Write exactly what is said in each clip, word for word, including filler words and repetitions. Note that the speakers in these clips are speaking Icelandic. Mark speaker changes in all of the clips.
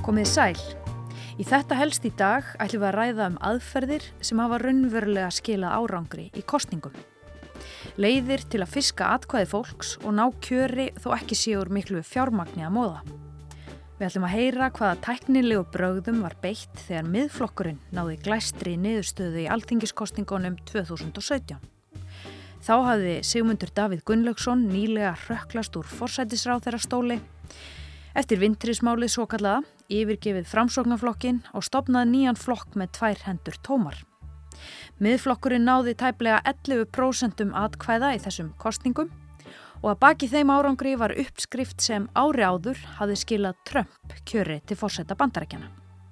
Speaker 1: Komið sæl. Í þetta helst í dag ætlum við að ræða um aðferðir sem hafa raunverulega skilað árangri í kosningum. Leiðir til að fiska atkvæði fólks og ná kjöri þó ekki sé úr miklu fjármagni að móða. Við ætlum að heyra hvaða tæknilegu brögðum var beitt þegar Miðflokkurinn náði glæstri niðurstöðu í alþingiskosningunum tvö þúsund og sautján. Þá hafði Sigmundur Davíð Gunnlaugsson nýlega hrökklast úr forsætisráðherrastóli. Eftir vintrismálið svokallaða yfirgefið Framsóknarflokkinn og stofnaði nýjan flokk með tvær hendur tómar. Miðflokkurinn náði tæplega ellefu prósent atkvæða í þessum kosningum og að baki þeim árangri var uppskrift sem ári áður hafði skilað Trump kjöri til forseta Bandaríkjanna.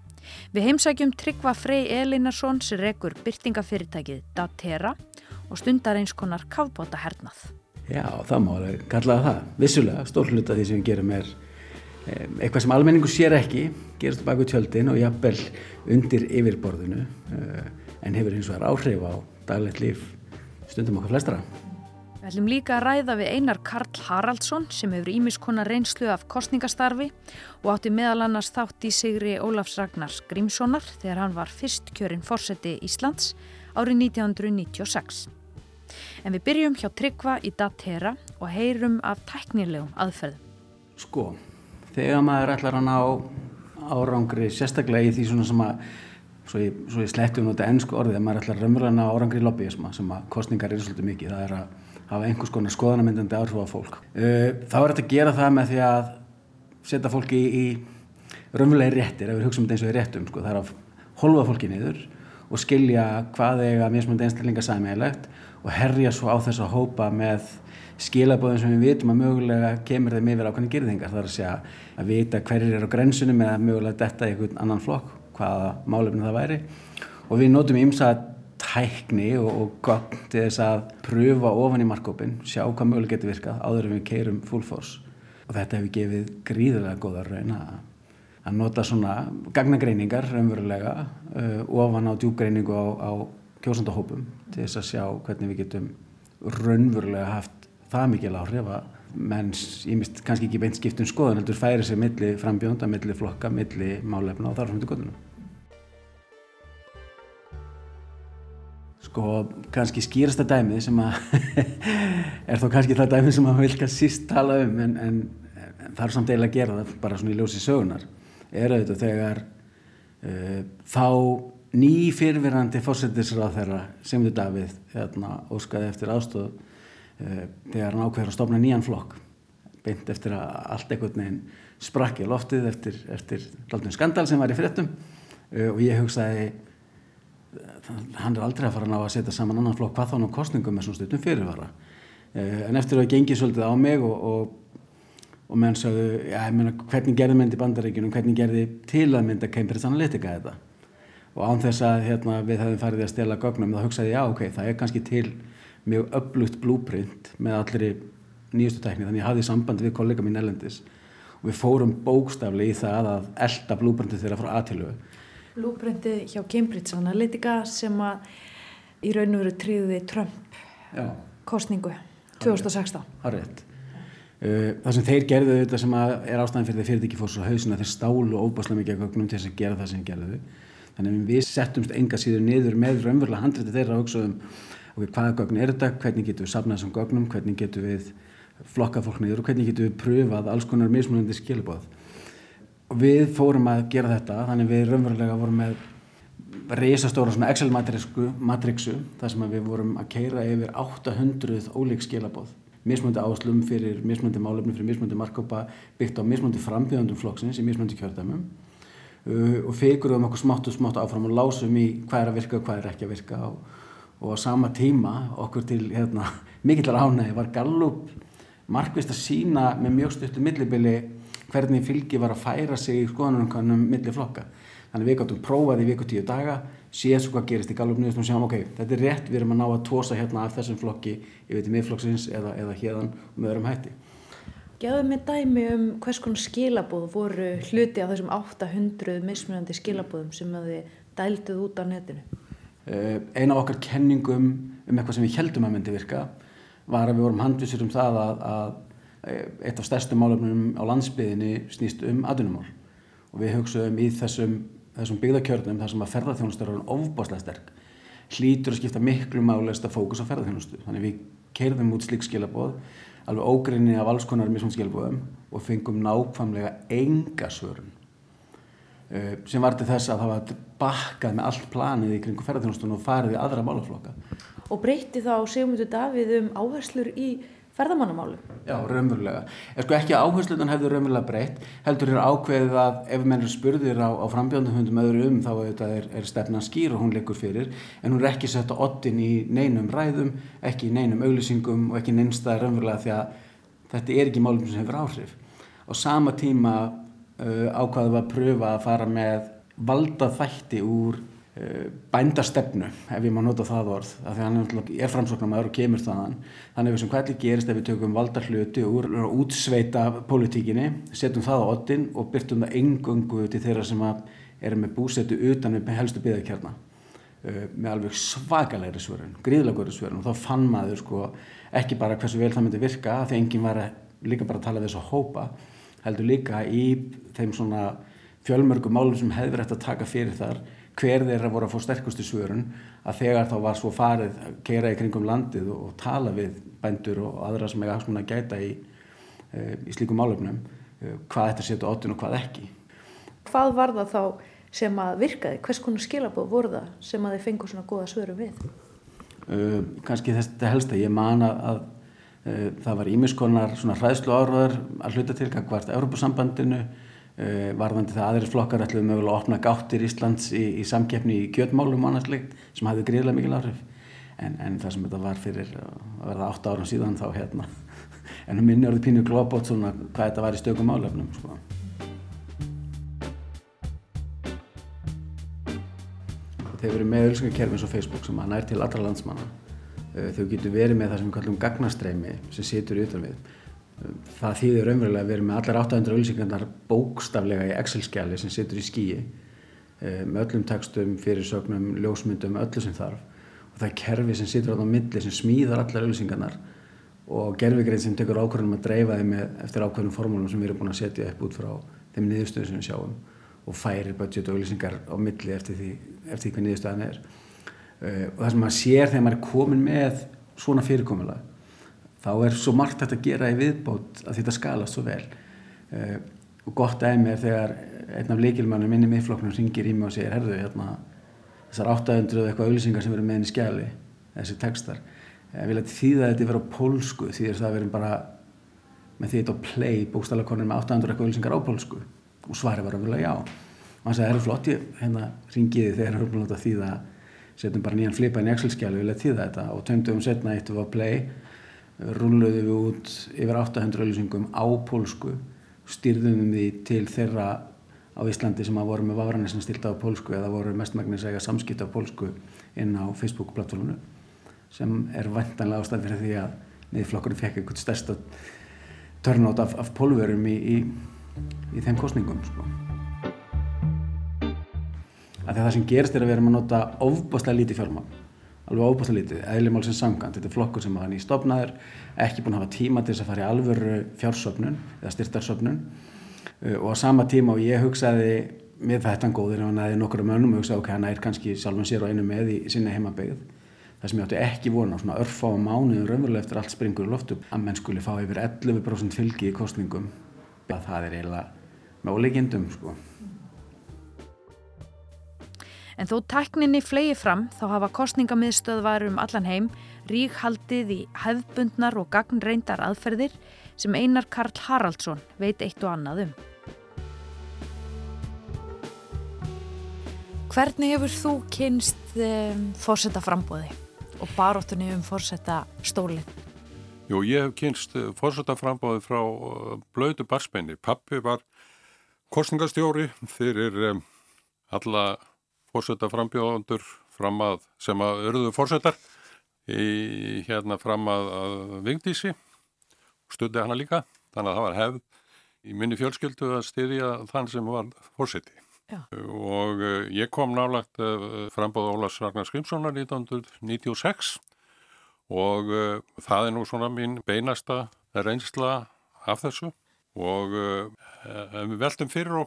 Speaker 1: Við heimsækjum Tryggva Frey Elínarsson sem rekur birtingafyrirtækið Datera og stundar eins konar kafbátahernað.
Speaker 2: Já, það má alveg kalla það. Vissulega, stór hluti af því sem við gerum er eitthvað sem almenningur sér ekki, gerist á bak við tjöldin og jafnvel undir yfirborðinu, en hefur hins vegar áhrif á daglegt líf stundum okkar flestra.
Speaker 1: Við ætlum líka að ræða við Einar Karl Haraldsson sem hefur ýmiss konar reynslu af kosningastarfi og átti meðal annars þátt í sigri Ólafs Ragnars Grímssonar þegar hann var fyrst kjörinn forseti Íslands árið nítján hundruð níutíu og sex. En við byrjum hjá Tryggva í Datera og heyrum af tæknilegum aðferðum.
Speaker 2: Sko, þegar maður ætlar að ná árangri, sérstaklega í því svona sem að, svo ég, svo ég sletti um þetta ensku orðið, að maður ætlar raunverulega að ná árangri í lobbyisma, sem að kosningar eru svolítið mikið, það er að hafa einhvers konar skoðanamyndandi áhrif á fólk. Þá er þetta að gera það með því að setja fólki í, í raunverulega réttir, ef við hugsaum þetta eins og í réttum, sko, það er að hólfa fólki niður og skilja hvað eiga mismunandi einstaklinga sameiginlegt og herja svo á þessa hópa með skilaboðum sem við vitum að mögulega kemur þeim yfir ákveðnar girðingar. Það er að segja að vita hverjir eru á grensunum eða mögulega detta í einhvern annan flokk, hvaða málefni það væri. Og við notum ýmsa tækni og, og gögn til þess að pröfa ofan í markhópinn, sjá hvað mögulega getur virkað áður en við keyrum full force. Og þetta hefur gefið gríðarlega góða raun að, að nota svona gagnagreiningar raunverulega uh, ofan á djúpgreiningu á, á kjósandahópum til þess að sjá hvernig við getum raunverulega haft það mikil áhrif að menn ýmist kannski ekki beint skiptum skoðun heldur færi sig milli frambjónda, milli flokka, milli málefna og þar fram til götunum. Sko, kannski skýrasta dæmið sem að er þó kannski það dæmið sem að vil kannski síst tala um en, en, en það er samt eiginlega að gera það bara svona í ljósi sögunar er auðvitað þegar uh, þá ný fyrrverandi forsætisráðherra Sigmundur Davíð hérna, óskaði eftir aðstoð uh, þegar hann ákveður að stofna nýjan flokk beint eftir að allt einhvern veginn sprakk í loftið eftir, eftir dálítinn skandal sem var í fréttum uh, og ég hugsaði hann er aldrei að fara að ná að setja saman annan flokk hvað þá ná kosningum með svona stundum fyrirvara uh, en eftir að gengið svolítið á mig og, og, og menn sagðu já, ég meina, hvernig gerði mynd í Bandaríkjunum, hvernig gerði til að mynda Cambridge Analytica þetta og án þess að hérna, við hefðum farið að stela gögnum þá hugsaði ég, já, ok, það er kannski til mjög öflugt blueprint með allri nýjustu tækni, þannig ég hafði samband við kollega mín erlendis og við fórum bókstaflega í það að elta blueprintið þeirra frá A til Ö.
Speaker 1: Blueprintið hjá Cambridge Analytica sem að í raun og veru tryggði Trump já. Kosningu tvö þúsund og sextán.
Speaker 2: Það er rétt. Það sem þeir gerðu þetta sem er ástæðan fyrir þeir fyrirtæki fór svo hausinn að þeir stálu óbáslega mikið gögnum til þess að gera það sem gerðu. Þannig að við settumst enga síður niður með raunverulega handriti þeirra og hugsaðum okay, hvaða gögn er þetta, hvernig getum við safnað þessum gögnum, hvernig getum við flokkað fólk niður og hvernig getum við pröfað alls konar mismunandi skilaboð. Og við fórum að gera þetta, þannig við raunverulega vorum með risastóra svona Excel-matrixu, matrixu, þar sem við vorum að keyra yfir átta hundruð ólík skilaboð, mismunandi áherslum fyrir mismunandi málefni, fyrir mismunandi markhópa, byggt á mismunandi frambjóðendum flokksins í mismunandi kjördæmum. Uh, og fikurum okkur smátt og smátt áfram og lásum í hvað er að virka og hvað er ekki að virka og, og á sama tíma okkur til hérna, mikillar ánægju var Gallup markvisst að sýna með mjög stuttu millibili hvernig fylgi var að færa sig í skoðanakönnunum milli flokka. Þannig við gátum prófað í viku tíu daga, séð svo hvað gerist í Gallup niður og sjáum ok, þetta er rétt, við erum að ná að tósa hérna af þessum flokki yfir til miðflokksins eða, eða hérðan með öðrum hætti.
Speaker 1: Gefðu mér dæmi um hvers konar skilaboð voru hluti af þessum átta hundruð mismunandi skilaboðum sem þið dælduð út á netinu.
Speaker 2: Uh, ein af okkar kenningum um eitthvað sem við héldum að myndi virka var að við vorum handvissir um það að, að eitt af stærstu málefnum á landsbyggðinni snýst um atvinnumál og við hugsaðum í þessum, þessum byggðakjörnum þar sem að ferðaþjónusta er ofboðslega sterk, hlýtur að skipta miklu máli að fókus á ferðaþjónustu. Þannig við keyrðum út slík skilaboð, alveg ógrynni af alls konar mismunandi skilaboðum og fengum nákvæmlega enga svörun. Uh, sem var til þess að það var bakkað með allt planið í kringum ferðaþjónustuna og farið í aðra málaflokka.
Speaker 1: Og breytti þá Sigmundur Davíð um áherslur í ferðamannamálum?
Speaker 2: Já, raunverulega. En sko ekki áherslunan hefur raunverulega breytt, heldur er ákveðið að ef menn spurðir á, á frambjóðandafundum öðru um þá þetta er, er stefnan skýr og hún liggur fyrir, en hún er ekki sett á oddinn í neinum ræðum, ekki í neinum auglýsingum og ekki neinstað raunverulega því að þetta er ekki málum sem hefur áhrif. Á sama tíma uh, ákvaðum við að pröfa að fara með valda þætti úr uh, bændastefnu, ef ég má nota það orð, af því hann er framsóknarmaður og kemur þaðan. Þannig við sem hvað gerist ef við tökum valda hluti úr útsveita pólitíkinni, setjum það á oddinn og byrtum það eingöngu til þeirra sem eru með búsetu utan við helstu byggðakjarna. Uh, með alveg svakalegri svörun, gríðarlega góðri svörun, og þá fann maður sko, ekki bara hversu vel það myndi virka, því enginn var líka bara að tala við þess að hópa, heldur líka í þeim svona fjölmörgum málum sem hefði verið að taka fyrir þar, hver þeirra voru að fá sterkustu svörun, að þegar þá var svo farið að keyra í kringum landið og, og tala við bændur og aðra sem eiga hagsmuna að gæta í, e, í slíkum málefnum, e, hvað þetta setja á oddinn og hvað ekki.
Speaker 1: Hvað var það þá sem að virkaði? Hvers konar skilaboð voru það sem að þið fengu svona góða svörum við?
Speaker 2: Uh, kannski þetta helsta, ég man að, að uh, það var ýmiss konar svona hræðsluáróður að hluta til gagnvart Evrópusambandinu, uh, varðandi það aðrir flokkar ætluðu mögulega að opna gáttir Íslands í, í samkeppni í kjötmálum og annað slíkt sem hafði gríðarlega mikil áhrif. En, en það sem þetta var fyrir að verða átta árum síðan þá hérna, en um minni orðið pínu glóbót svona hvað þetta var í stökum málefnum, sko. Þeir verið með auglýsingakerfi eins og Facebook sem að nær til allra landsmanna. Þau getur verið með það sem við kallum gagnastreymi sem situr utan við. Það þýðir raunverulega að verið með allar átta hundruð auglýsingarnar bókstaflega í Excel-skjali sem situr í skýi með öllum textum, fyrirsögnum, ljósmyndum, öllu sem þarf. Og það er kerfi sem situr á milli sem smíðar allar auglýsingarnar og gervigreind sem tekur ákvörðunum að dreifa þeim eftir ákveðnum formúlum sem við erum búin að setja upp út frá þeim niðurstöðum sem við sjáum. Og færir budget og auglýsingar á milli eftir því, eftir því hvað niðurstaðan er. Uh, og það sem maður sér þegar maður er komin með svona fyrirkomulag, þá er svo margt hægt að gera í viðbót að þetta skalast svo vel. Uh, og gott dæmi er þegar einn af lykilmönnum inn í miðflokknum hringir í mig og segir, herðu, hérna, þessar átta hundruð eitthvað auglýsingar sem verður með inn í skjali, þessi textar, ég vil að þýða þetta yfir á pólsku, því það verður bara með því þetta á play, bókstaflega konur með átta hundruð eitthvað auglýsingar á pólsku. Og svarið var alveg já. Og hann sagði, það er flott, ég hérna ringiði þegar það er umlað að þýða, setjum bara nýjan flipa inn í Excel-skjali og vilja þýða þetta. Og tveim dögum setna eittum við á play, rúlluðum við út yfir átta hundruð auglýsingum á pólsku, stýrðum við til þeirra á Íslandi sem að voru með vafranir sem stýrta á pólsku eða voru mestmagnis eiga samskipti á pólsku inn á Facebook-plattforminu, sem er væntanlega ástæð fyrir því að Miðflokkurinn fékk eitthvað stærsta turnout af, af pólverum í, í í þeim kosningum, sko. Að það sem gerist er að við erum að nota ofboðslega lítið fjármagn, alveg ofboðslega lítið, eðli málsins samkvæmt. Þetta er flokkur sem var nýstofnaður, ekki búinn að hafa tíma til þess að fara í alvöru fjársöfnun eða styrktarsöfnun og á sama tíma og ég hugsaði með þetta góðir ef hann næði nokkrum mönnum og hugsaði ok, hann nær kannski sjálfan sér og einu með í sinni heimabyggð. Það sem ég átti ekki vona á svona örfáum mánuðum raunverulega eftir allt springur í loftu að menn skuli fá yfir ellefu prósent fylgi í kosningum. Það er eiginlega með ólíkindum, sko.
Speaker 1: En þó tækninni flegi fram þá hafa kosningamiðstöðvar um allan heim ríghaldið í hefðbundnar og gagnreyndar aðferðir sem Einar Karl Haraldsson veit eitt og annað um. Hvernig hefur þú kynnst um, forsetaframboði og baráttunni um forsetastólinn?
Speaker 3: Jú, ég hef kynnst forsetaframboði frá blautu barnsbeini. Pabbi var kosningastjóri fyrir um, alla forsetaframbjóðendur fram að, sem að urðu forsetar í hérna fram að, að Vigdísi og studdi hana líka. Þannig að það var hefð í minni fjölskyldu að styðja þann sem var forseti. Já. Og uh, ég kom nálægt uh, framboð Ólafs Ragnars Grímssonar nítján hundruð níutíu og sex og uh, það er nú svona mín beinasta reynsla af þessu og uh, við veltum fyrir okkur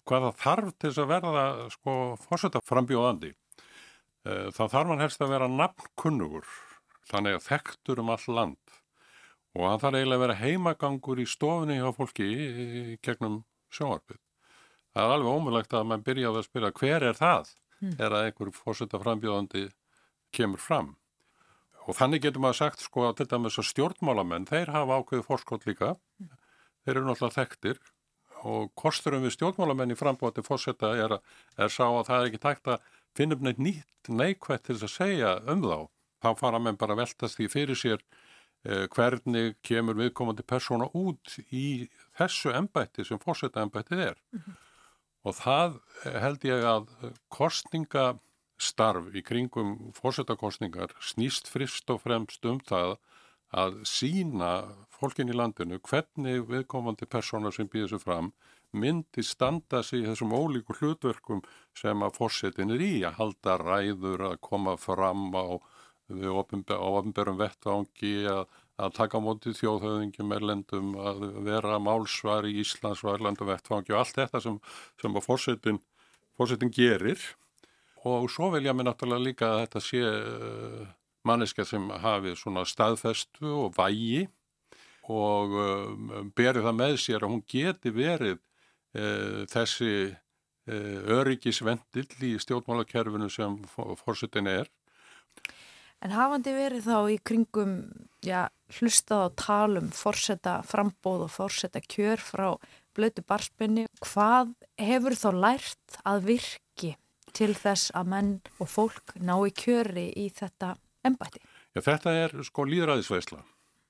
Speaker 3: hvað það þarf til þess að verða sko forsetaframbjóðandi. Það þarf hann helst að vera nafnkunnugur, þannig að þekktur um all land og hann þarf eiginlega að vera heimagangur í stofunni hjá fólki í gegnum sjónvarpið. Það er alveg ómögulegt að mann byrjaði að spyrja hver er það mm. er að einhver forsetaframbjóðandi kemur fram. Og þannig getur maður sagt sko að til dæmis að stjórnmálamenn, þeir hafa ákveðið forskot líka, mm. þeir eru náttúrulega þekktir og kosturum við stjórnmálamenn í frambjóðandi forseta er, er sá að það er ekki tækt að finna upp neitt nýtt neikvætt til þess að segja um þá. Þá fara menn bara að veltast því fyrir sér eh, hvernig kemur viðkomandi persóna út í þessu embætti sem forsetaembættið er. Mm-hmm. Og það held ég að kosningastarf í kringum forsetakosningar snýst fyrst og fremst um það að sýna fólkin í landinu hvernig viðkomandi persóna sem býður sig fram myndi standa sig í þessum ólíku hlutverkum sem að forsetin er í, að halda ræður, að koma fram á, á opinberum vettvangi, að, að taka á móti þjóðhöfðingjum erlendum, að vera málsvar í Íslands og erlendum vettvangi og allt þetta sem, sem að forsetin, forsetin gerir. Og svo vilja mér náttúrulega líka að þetta sé uh, manneskja sem hafi svona staðfestu og vægi og um, beri það með sér að hún geti verið uh, þessi uh, öryggisvendill í stjórnmálakerfinu sem forsetin er.
Speaker 1: En hafandi verið þá í kringum, já, hlustað á talum forseta frambóð og forseta kjör frá blautu barnsbeini, hvað hefur þá lært að virki til þess að menn og fólk ná í kjöri í þetta embætti?
Speaker 3: Já, þetta er sko lýðræðisveisla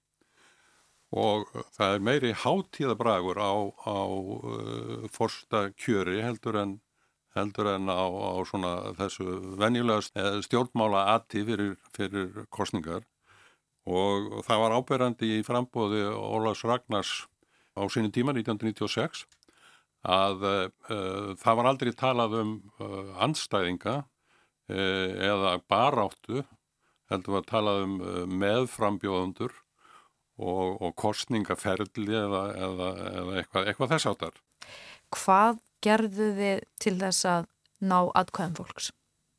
Speaker 3: og það er meiri hátíðabragur á, á uh, forseta kjöri heldur en, heldur en á, á svona þessu venjulega stjórnmála ati fyrir, fyrir kosningar og, og það var áberandi í frambóði Ólafs Ragnars á sinni tíma nítján hundruð níutíu og sex að uh, það var aldrei talað um uh, andstæðinga uh, eða baráttu, heldur var talað um uh, meðframbjóðendur og, og kosningaferli eða, eða, eða eitthvað, eitthvað þess áttar.
Speaker 1: Hvað gerðu þið til þess að ná atkvæðum fólks?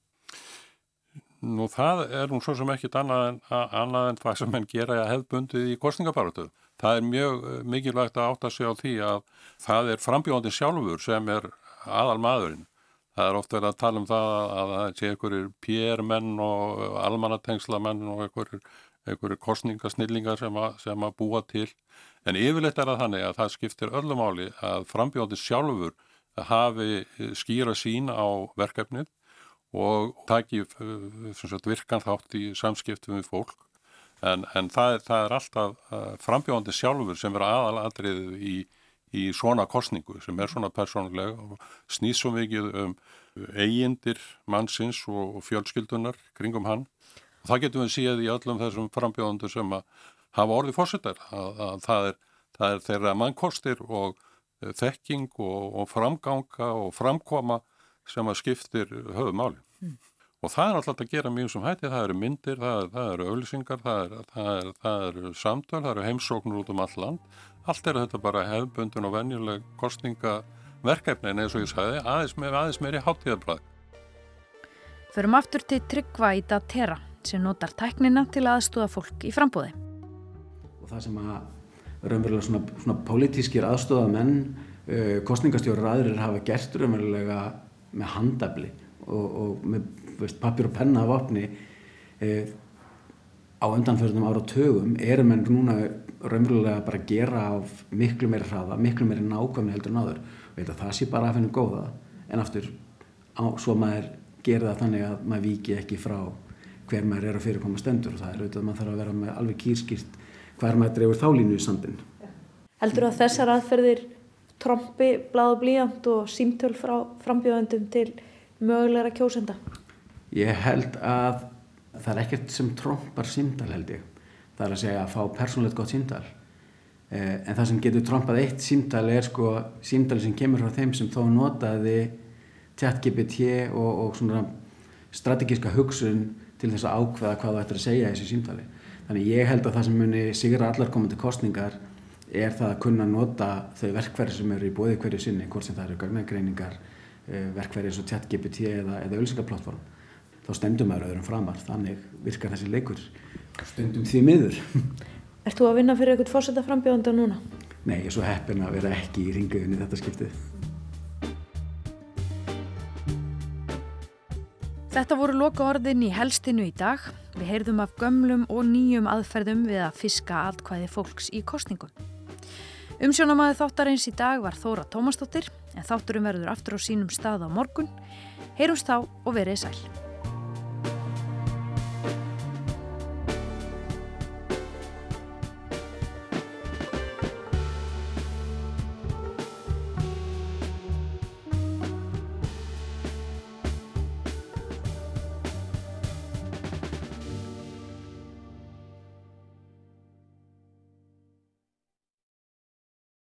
Speaker 3: Nú það er nú svo sem ekkit annað en, annað en það sem menn gera hefðbundið í kosningabaráttu. Það er mjög mikilvægt að átta sig á því að það er frambjóðandi sjálfur sem er aðal maðurinn. Það er oft verið að tala um það að það sé einhverjir P R-menn og almannatengslamenn og einhverjir, einhverjir kosningasnillingar sem að, sem að búa til. En yfirleitt er það þannig að það skiptir öllu máli að frambjóðandi sjálfur hafi skýra sín á verkefnið og taki virkan þátt í samskiptum við fólk. En, en það, er, það er alltaf uh, frambjóðandi sjálfur sem er aðalatriðið í, í svona kosningu sem er svona persónuleg og snýst svo mikið um eigindir mannsins og, og fjölskyldunar kringum hann. Og það getum við séð í öllum þessum frambjóðandur sem að hafa orðið forsetar að, að það, er, það er þeirra mannkostir og uh, þekking og, og framganga og framkoma sem að skiptir höfuðmáli. Mm. Og það er alltaf að gera mjög sem hætti, það eru myndir, það, er, það eru auglýsingar, það, er, það, er, það eru samtöl, það eru heimsóknur út um all land. Allt er þetta bara hefðbundin og venjuleg kosningaverkefni en eins og ég sagði, aðeins, með, aðeins meiri hátíðarbragð.
Speaker 1: Förum aftur til Tryggva í Datera sem notar tæknina til að aðstoða fólk í frambúði.
Speaker 2: Og það sem að raunverulega svona, svona pólitískir aðstoðamenn, uh, kosningastjórar aðrir hafa gert raunverulega með handafli og, og með pappír og penna af opni eh, á undanförnum áratugum eru menn núna raunverulega bara að gera af miklu meiri hraða, miklu meiri nákvæmni heldur en áður og ég held að það sé bara að finna góða en aftur á, svo maður gerir það þannig að maður víki ekki frá hver maður er að fyrirkoma stendur og það er auðvitað að maður þarf að vera með alveg kýrskýrt hver maður dreifur þá línu í sandinn.
Speaker 4: Heldur að þessar aðferðir trompi, blað og blýant og símtöl frá frambjóðendum til mögulegra kjósenda?
Speaker 2: Ég held að það er ekkert sem trompar símtal held ég. Það er að segja að fá persónulegt gott símtal. Eh, en það sem getur trompað eitt símtal er sko símtali sem kemur frá þeim sem þó notaði ChatGPT og, og svona strategíska hugsun til þess að ákveða hvað það ættir að segja í þessu símtali. Þannig ég held að það sem muni sigra allar komandi kosningar er það að kunna nota þau verkfæri sem eru í boði hverju sinni, hvort sem það eru gagnagreiningar, verkfæri eins og ChatGPT eða, eða auglýsingaplattform. Þá stendur maður öðrum framar, þannig virkar þessi leikur stundum því miður.
Speaker 4: Ert þú að vinna fyrir eitthvað forsetaframbjóðanda núna?
Speaker 2: Nei, ég er svo heppinn að vera ekki í hringiðunni þetta skiptið.
Speaker 1: Þetta voru lokaorðin í Helstinu í dag. Við heyrðum af gömlum og nýjum aðferðum við að fiska atkvæði fólks í kosningum. Umsjónamaður þáttarins í dag var Þóra Tómasdóttir, en þátturinn verður aftur á sínum stað á morgun. Heyrumst þá og verið sæl.